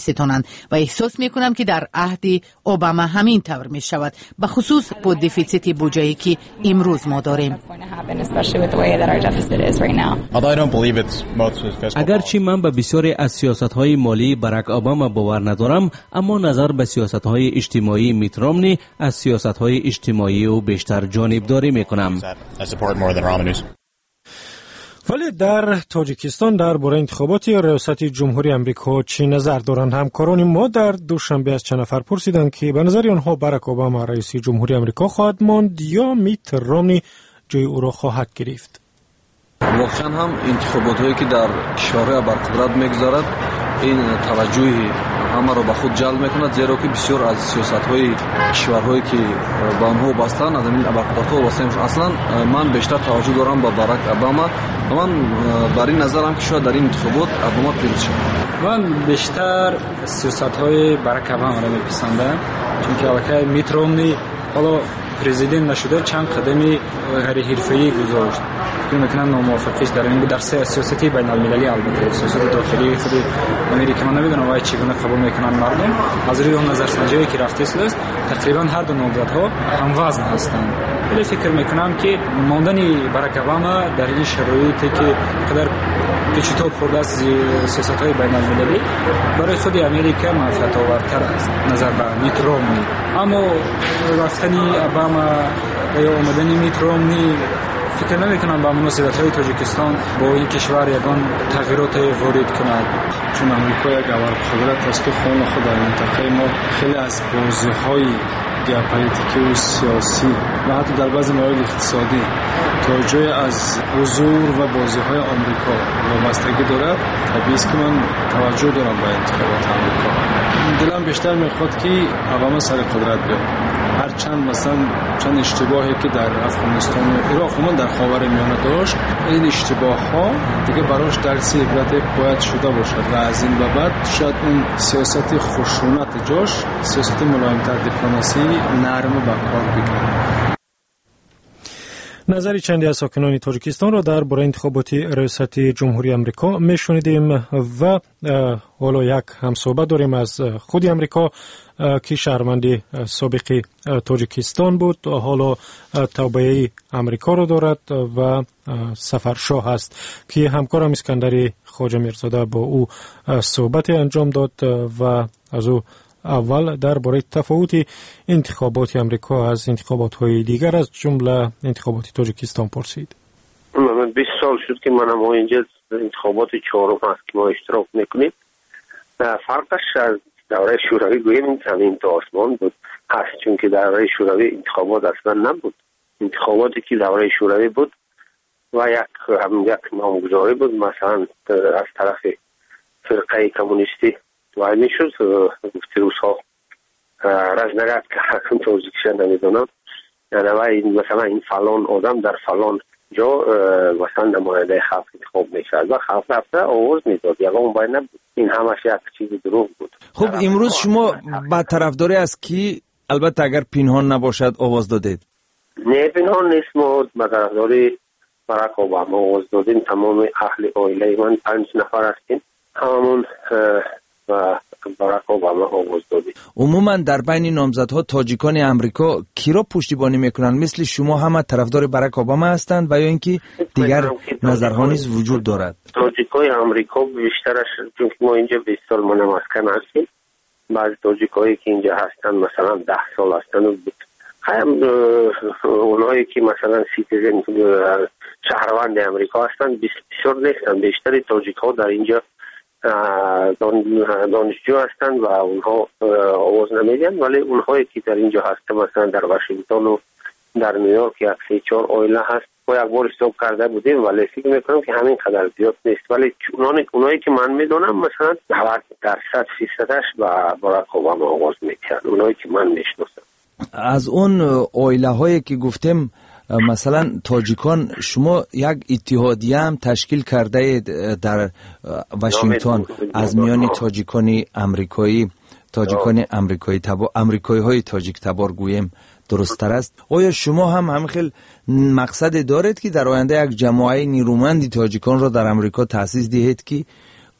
ستانند و احساس می کنم که در عهد اوباما همین طور می شود، به خصوص با دفیسیت بودجه‌ای که امروز ما داریم. اگرچه من به بسیاری از سیاست‌های مالی باراک اوباما باور ندارم، اما نظر به سیاست‌های اجتماعی میت رامنی از سیاست‌های اجتماعی او بیشتر جانبداری می‌کنم. ولی در تاجیکستان درباره انتخابات ریاست جمهوری امریکا چی نظر دارند؟ همکاران ما در دوشنبه از چند نفر پرسیدند که به نظر آنها باراک اوباما رئیس جمهوری امریکا خواهد ماند یا میت رامنی جای او را خواهد گرفت. واقعا هم انتخابات هایی که در کشورهای برقرار میگذارد این توجه همه را به خود جلب میکند، زیرا که بسیار از سیاست های کشورهایی که به آنها وابسته‌اند از این برقرارات وابسته میشن. اصلا من بیشتر توجه دارم به باراک اوباما و من بر این نظرم که شاید در این انتخابات اوباما پیروز شود. من بیشتر سیاست های باراک اوباما را میپسندم، چون که البته میت رامنی حالا پرزیدنت نشده چند قدمی غیر حرفه‌ای گذاشت که میتونن ناموافقیش در این بود. در سیاستی بین المللی البته سیاست داخلی خود امریکا من نمیدونم وای چگونه قبول میکنن مردم. از روی اون نظرسنجی که رفته است تقریبا هر دو نامزدها هم وزن هستند. ولی فکر میکنم که ماندن باراک اوباما در این شرایطی که قدر پیچیده خورده است سیاست های بین المللی برای خود امریکا منفعت آورتر است نظر به میت رامنی. اما رفتن اوباما یا اومدن میت رامنی فکر نمی‌کنم با مناسبت‌های تاجیکستان با این کشور یگان تغییرات وارد کند، چون آمریکا یک ابرقدرت است و خون خود در منطقه ما خیلی از بازی‌های ژئوپلیتیکی و سیاسی و حتی در بعضی موارد اقتصادی تا جای از حضور و بازی‌های آمریکا وابستگی دارد. طبیعی است که من توجه دارم به انتخابات آمریکا. دلم بیشتر می‌خواد که اوباما سر قدرت بیاد، هرچند مثلا چند اشتباهی که در افغانستان و عراق و در خاورمیانه داشت، این اشتباه‌ها دیگه براش درس عبرت باید شده باشد و از این به بعد شاید اون سیاست خشونت جاش سیاست ملایم‌تر دیپلماسی نرم به کار بگیره. نظری چندی از ساکنان تاجیکستان را درباره انتخابات ریاست جمهوری امریکا میشنیدیم و حالا یک همصحبت داریم از خود امریکا که شهروند سابق تاجیکستان بود، حالا توبیه امریکا را دارد و سفرشاه است که همکارم اسکندر خواجه میرزاده با او صحبت انجام داد و از او اول درباره تفاوت انتخابات امریکا از انتخابات‌های دیگر از جمله انتخابات تاجیکستان پرسید. من 20 سال شد که منم اینجا انتخابات چهارم هست که ما اشتراک میکنیم. فرقش از دوره شوروی گویم این زمین تا آسمان بود هست، چون که دوره شوروی انتخابات اصلا نبود. انتخاباتی که دوره شوروی بود و یک نامگذاری بود، مثلا از طرف فرقه کمونیستی و میشد گفتی روزها رزنرات که حکم توضیحش نمیدونم، یعنی مثلا این فلان آدم در فلان جا مثلا نماینده خلق انتخاب میشد و خلق رفته آواز میداد، یکم باید نبود. این همش یک چیز دروغ بود. خب امروز شما با طرفداری از کی، البته اگر پنهان نباشد، آواز دادید؟ نه پنهان نیست، ما با طرفداری باراک اوباما آواز دادیم. تمام اهل عائله من 5 نفر هستیم، هممون و باراک اوباما آواز دادیم. عموما در بین نامزدها تاجیکان امریکا کی را پشتیبانی میکنند؟ مثل شما همه طرفدار باراک اوباما هستند و یا اینکه دیگر نظرها نیز وجود دارد؟ تاجیکای امریکا بیشترش، چون ما اینجا 20 سال مسکن هستیم، بعضی تاجیکایی که اینجا هستن مثلا 10 سال هستن و اونایی که مثلا سیتیزن شهروند امریکا هستن بسیار نیستن. بیشتری تاجیک‌ها در اینجا دانشجو هستند و اونها آواز نمیدن، ولی اونهایی که در اینجا هستن مثلا در واشنگتن و در نیویورک یک 3-4 عائله هست. ما یک بار حساب کرده بودیم ولی فکر میکنم که همین قدر زیاد نیست، ولی اونایی که من میدونم مثلا 90% با باراک اوباما آواز میدن، اونایی که من میشناسم. از اون عائله هایی که گفتیم مثلا تاجیکان، شما یک اتحادیه هم تشکیل کرده اید در واشنگتن از میان تاجیکان امریکایی، امریکایی های تاجیک تبار گویم درست‌تر است. آیا شما هم همین مقصد دارید که در آینده یک جماعت نیرومند تاجیکان را در امریکا تأسیس دهید که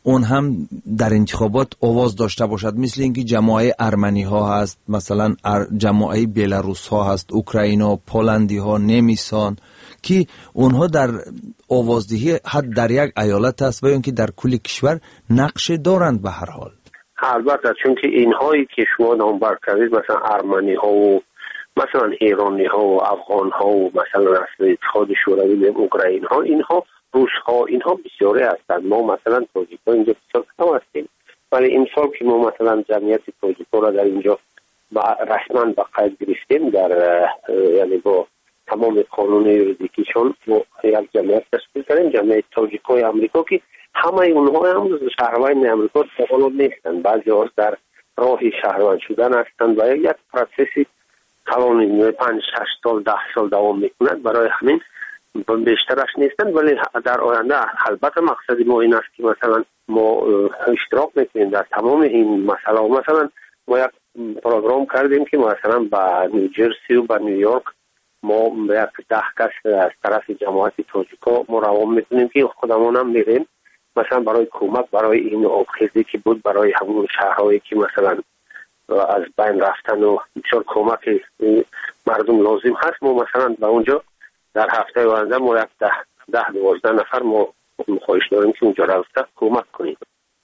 اون هم در انتخابات آواز داشته باشد، مثل اینکه جماعه ارمنی ها هست، مثلا جماعه بیلاروس ها هست، اوکراینا، پولندی ها، نمیسان، که اونها در آوازدهی حد در یک ایالت است و اینکه در کل کشور نقش دارند به هر حال. البته چون که اینهایی که شما نامبر کردید، مثلا ارمنی ها و مثلا ایرانی ها و افغان ها و مثلا اصل اتحاد شوروی و اوکراین ها، اینها روس ها، اینها بسیاری هستند. ما مثلا تاجیک ها اینجا بسیار کم هستیم، ولی این سال که ما مثلا جمعیت تاجیک ها را در اینجا رسما به قید گرفتیم، در یعنی با تمام قانون یوریدیکیشون یک جمعیت تشکیل کردیم، جمعیت تاجیک های امریکا، که همه اونها هم شهروند امریکا فعال نیستند، بعضی ها در راه شهروند شدن هستند و یک پروسسی کلان 5-6 سال 10 سال دوام میکند. برای همین بیشترش نیستند، ولی در آینده البته مقصد ما این است که مثلا ما اشتراک میکنیم در تمام این مسئله. مثلا ما یک پروگرام کردیم که مثلا به نیوجرسی و به نیویورک ما یک 10 کس از طرف جماعت تاجیکا ما روان میکنیم که خودمون هم میریم مثلا برای کمک برای این آبخیزی که بود، برای همون شهرهایی که مثلا از بین رفتن و بسیار کمک مردم لازم هست، ما مثلا به اونجا در هفته آینده ما یک 10-12 نفر ما خواهش داریم که اونجا رفته کمک کنیم.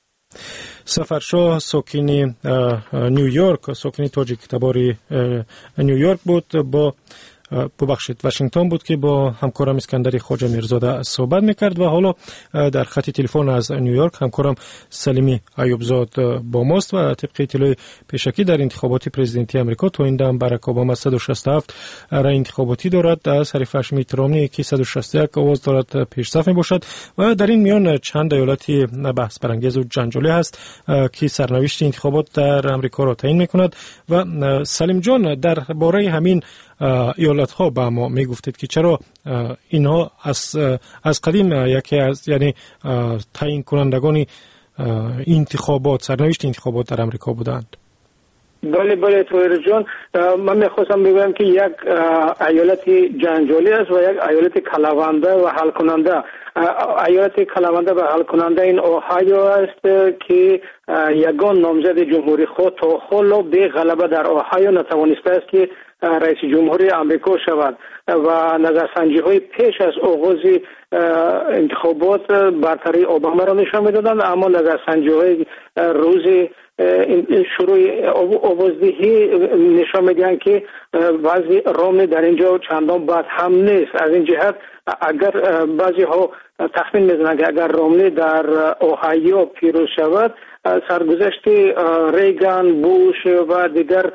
سفرشاه ساکن نیویورک، ساکن تاجیک تباری نیویورک بود، با واشنگتن بود که با همکارم اسکندر خواجه میرزاده صحبت میکرد و حالا در خط تلفن از نیویورک همکارم سلیمی ایوبزاد با ماست و طبق اطلاع پیشکی در انتخابات پرزیدنتی امریکا تا این دم باراک اوباما 167 رای انتخاباتی دارد، از حریفش میت رامنی که 161 آواز دارد پیشصف میباشد و در این میان چند ایالتی بحث برانگیز و جنجالی هست که سرنوشت انتخابات در امریکا را تعیین میکند. و سلیم جان، در باره همین ایالت ها با ما می گفتید که چرا اینها از قدیم یکی از یعنی تعیین کنندگان انتخابات، سرنوشت انتخابات در امریکا بودند؟ بله طاهر جان، من میخواستم بگویم که یک ایالت جنجالی است و یک ایالت کلاونده و حل کننده. ایالت کلاونده و حل کننده این اوهایو است که یگان نامزد جمهوری خود تا حالا به غلبه در اوهایو نتوانسته است که رئیس جمهوری امریکا شود و نظرسنجی های پیش از آغاز انتخابات برتری اوباما را نشان میدادند، اما نظرسنجی های روز شروع آوازدهی نشان میدهند که بعضی رامنی در اینجا چندان بد هم نیست. از این جهت اگر بعضی ها تخمین میزنند که اگر رامنی در اوهایو پیروز شود، سرگذشت ریگان، بوش و دیگر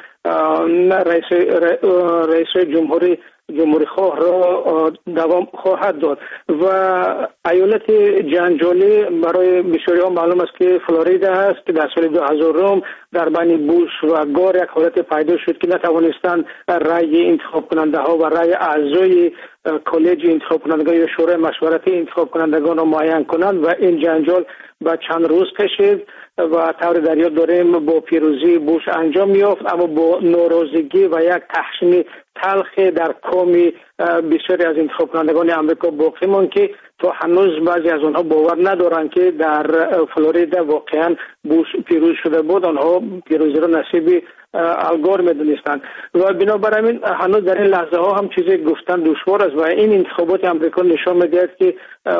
رئیس جمهوری خواه را دوام خواهد داد. و ایالت جنجالی برای بسیاری ها معلوم است که فلوریدا است که در سال 2000 در بین بوش و گور یک حالت پیدا شد که نتوانستند رأی انتخاب کننده ها و رأی اعضای کالج انتخاب کنندگان یا شورای مشورتی انتخاب کنندگان را معین کنند و این جنجال به چند روز کشید و طور در یاد داریم با پیروزی بوش انجام یافت، اما با ناراضگی و یک تحسین تلخ در کام بسیاری از انتخاب کنندگان امریکا باقی ماند که تا هنوز بعضی از آنها باور ندارند که در فلوریدا واقعا بوش پیروز شده بود. آنها پیروزی را نصیب الگور میدونستند و بنابراین هنوز در این لحظه ها هم چیزی گفتن دشوار است و این انتخابات امریکا نشان میدهد که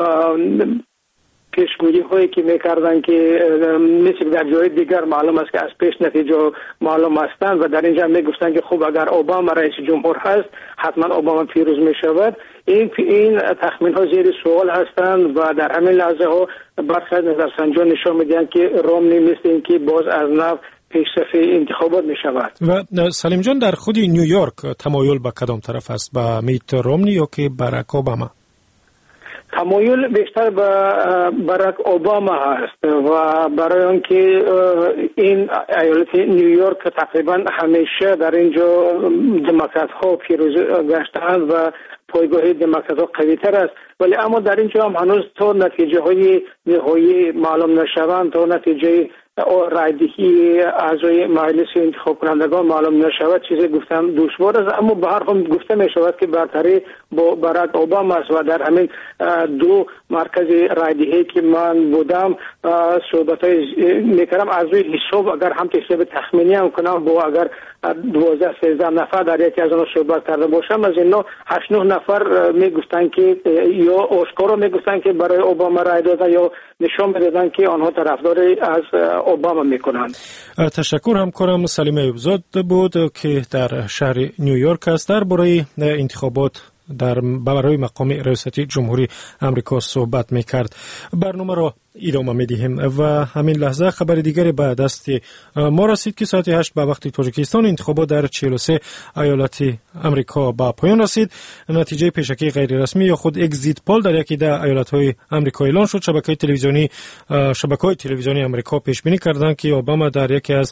پیشگویی هایی که میکردن که مثل در جای دیگر معلوم است که از پیش نتیجه معلوم هستند و در اینجا میگفتن که خب اگر اوباما رئیس جمهور هست حتما اوباما پیروز میشود. این تخمین ها زیر سوال هستند و در همین لحظه ها برخی از نظرسنجان نشان میدهند که رامنی مثل این که باز از نو پیش صفحه انتخابات می شود. و سلیم جان، در خود نیویورک تمایل به کدام طرف است، به میت رامنی یا که باراک اوباما؟ تمایل بیشتر به باراک اوباما هست و برای آنکه این ایالت نیویورک تقریبا همیشه در اینجا دموکرات ها پیروز گشتند و پایگاه دموکرات ها قوی تر است، ولی اما در اینجا هم هنوز تا نتیجه های نهایی معلوم نشوند، تا نتیجه رایدهی اعضای مجلس انتخاب کنندگان معلوم نشود چیزی گفتم دشوار است، اما به هر حال گفته می شود که برتری با باراک اوباما است و در همین دو مرکز رایدهی که من بودم صحبت‌های میکردم از روی حساب اگر هم حساب تخمینی هم کنم با اگر 12-13 نفر در یکی از آنها صحبت کرده باشم از اینا 8-9 نفر میگفتن که یا آشکارا میگفتن که برای اوباما رای دادن یا نشان میدادن که آنها طرفداری از اوباما میکنند. تشکر همکارم سلیم ایوبزاد بود که در شهر نیویورک است درباره انتخابات برای مقام ریاستی جمهوری آمریکا صحبت میکرد. برنامه را ادامه میدیم و همین لحظه خبر دیگری به دست ما رسید که ساعت 8 به وقت تاجیکستان انتخابات در 43 ایالت آمریکا به پایان رسید. نتیجه پیشکی غیر رسمی یا خود اگزیت پول در یکی از ایالت‌های آمریکا اعلان شد. شبکه‌های تلویزیونی آمریکا پیش بینی کردند که اوباما در یکی از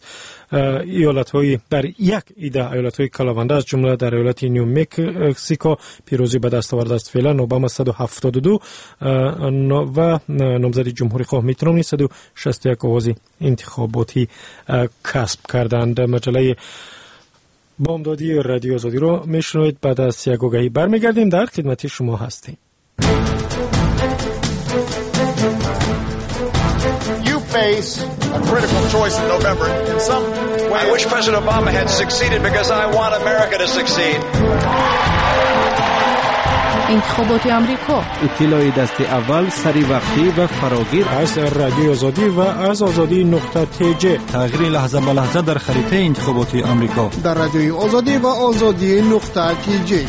ایالت‌های کلاونده از جمله در ایالت نیو مکسیکو پیروزی به دست آورده است. فعلا اوباما 172 و نامزد جمهوری خواه میت رامنی 161 آواز انتخاباتی کسب کردند. مجله بامدادی رادیو آزادی رو میشنوید. بعد از یک آگهی برمیگردیم در خدمت شما هستیم. You face a critical choice in November. In some way, I wish President Obama had succeeded because I want America to succeed. انتخابات آمریکا، اطلاع دست اول، سری وقتی و فراگیر از رادیو آزادی و از آزادی نقطه تیجه. تغییر لحظه به لحظه در خریطه انتخابات آمریکا در رادیو آزادی و آزادی نقطه تیجه.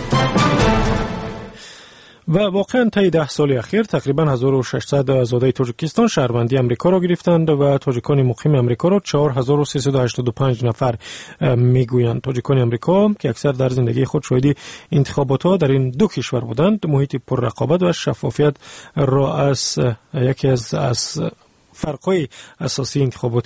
و واقعا طی 10 سال اخیر تقریبا 1600 آزادی تاجیکستان شهروندی آمریکا را گرفتند و تاجیکان مقیم آمریکا را 4385 نفر میگویند. تاجیکان آمریکا که اکثر در زندگی خود شاهد انتخابات در این دو کشور بودند، محیط پر رقابت و شفافیت را از یکی از فرق‌های اساسی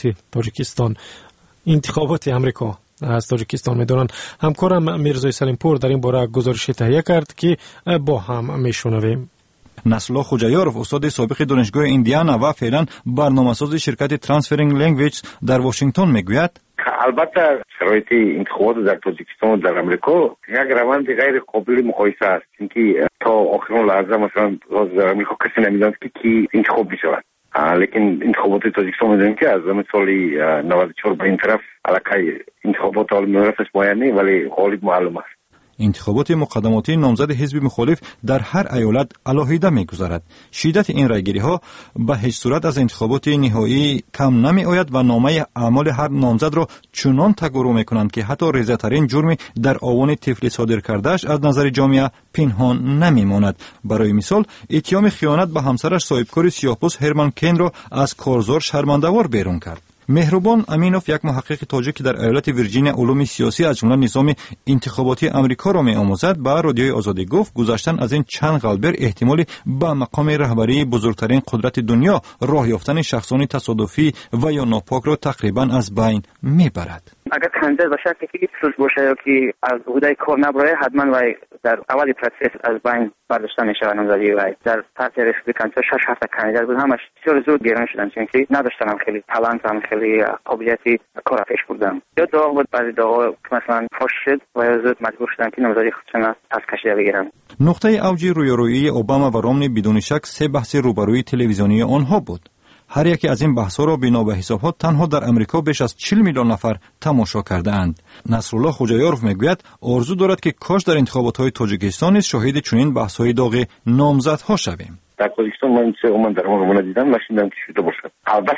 انتخابات آمریکا از تاجیکستان می‌دانند. همکارم میرزای سلیمپور در این باره گزارشی تهیه کرد که با هم میشنویم. نصرالله خوجایارов استاد سابق دانشگاه ایندیانا و فعلا برنامه‌ساز شرکت ترانسفرینگ لنگویج در واشنگتن میگوید البته شرایط انتخابات در تاجیکستان و در آمریکا یک روند غیر قابل مقایسه است، چون تا آخرین لحظه مثلا در آمریکا کسی نمی‌داند که کی انتخاب می‌شود. لیکن انتخابات تاجیکستان می‌دونیم که از سال 94 به این طرف علاقه انتخابات عالم‌نورفش معینه ولی غالب معلوم است. انتخابات مقدماتی نامزد حزب مخالف در هر ایالت علاهیده می‌گذارد. شدت این رایگیری‌ها به هیچ صورت از انتخابات نهایی کم نمی‌آید و نامه اعمال هر نامزد را چنان تگرو می‌کنند که حتی ریزه‌ترین جرمی در آوان طفلی صادر کرده‌اش از نظر جامعه پنهان نمی‌ماند. برای مثال اتهام خیانت به همسرش صاحبکار سیاه‌پوست هرمن کین را از کارزار شرمنده‌وار بیرون کرد. مهربان امینوف یک محقق تاجیک در ایالت ویرجینیا علوم سیاسی از جمله نظام انتخاباتی آمریکا را می‌آموزد به رادیوی آزادی گفت گذشتن از این چند قلبر احتمالی به مقام رهبری بزرگترین قدرت دنیا راه یافتن شخصان تصادفی و یا ناپاک را تقریبا از بین میبرد. اگر کاندید باشه که سوز باشه یا که از عهده کار نبره حتما و در اول پروسس از بین برداشته میشه نامزدی و در پارتی ریپابلیکن 6-7 کاندید بود همش بسیار زود بیرون شدن چون که نداشتن خیلی تالنت هم خیلی قابلیتی کار پیش بردن یا داغ بود بعضی داغ مثلا فاش شد و زود مجبور شدن که نامزدی خودشون از کشیده بگیرن. نقطه اوج رویارویی اوباما و رامنی بدون شک 3 بحث روبروی تلویزیونی آنها بود. هر یکی از این بحث‌ها را بنا به حسابات تنها در امریکا بیش از 40 میلیون نفر تماشا کرده اند. نصرالله خوجایارov میگوید آرزو دارد که کاش در انتخابات‌های تاجیکستان نیز شاهد چنین بحث‌های داغ نامزدها شویم. در تاجیکستان من چه اومد در اون دیدم نشیدم که شده باشد. البته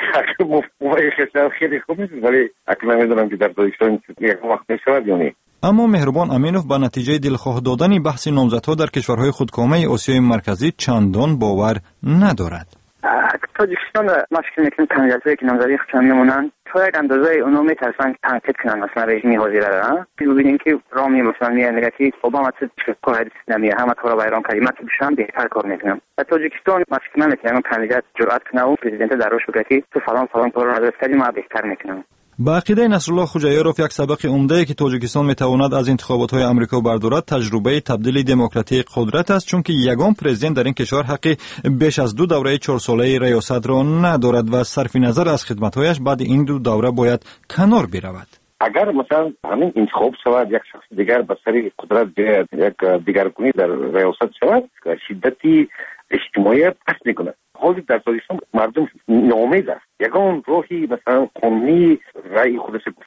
خیلی خوب نیست ولی اصلا نمیدونم که در تاجیکستان یک وقت میشود یا نه. اما مهربان امینوف به نتیجه دلخواه دادن بحث نامزدها در کشورهای خودکامه آسیای مرکزی چندان باور ندارد. تاجیکستان مشکل میکنه کاندیدایی که نامزدی خودشون میمونن تا یک اندازه اونا میترسن تنقید کنن مثلا رژیم حاضره را ببینیم که رامی مثلا میگه که اوباما چه کاری نمیه همه کارا ویران کردی من بیشتر بهتر کار میکنم. در تاجیکستان مشکل نمیکنه کاندید جرأت کنه و پرزیدنت دروش بگه که تو فلان کارا رو نداشت کردی ما بهتر میکنم. با عقیده نصرالله خوجاییروف یک سبق عمده که تاجیکستان میتواند از انتخابات های آمریکا بردارد تجربه تبدیل دموکراتی قدرت است، چون که یگان پرزیدنت در این کشور حق بیش از 2 دوره 4 ساله ریاست را ندارد و صرف نظر از خدمت‌هایش بعد این 2 دوره باید کنار برود. اگر مثلا همین انتخاب شود یک شخص دیگر به سر قدرت یک دیگرگونی در ریاست شود شدتی اجتماعی پس میکنه. حالی در تاجیکستان مردم ناامید است. یگان راهی مثلا قانونی رأی خودش